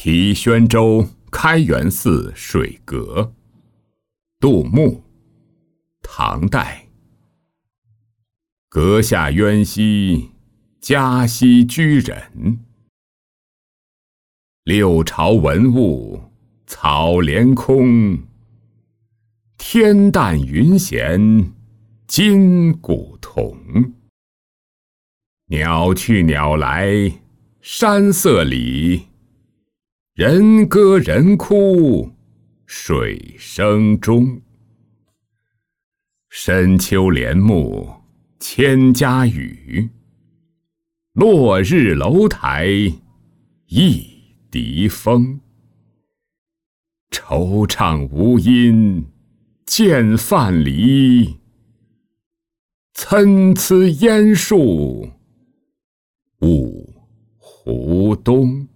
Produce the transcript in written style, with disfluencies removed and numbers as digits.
题宣州开元寺水阁。杜牧，唐代。阁下渊兮，嘉熙居人。六朝文物，草连空。天淡云闲，今古同。鸟去鸟来，山色里。人歌人哭，水声中。深秋帘幕，千家雨。落日楼台，一笛风。惆怅无音，见范蠡。参差烟树，雾湖东。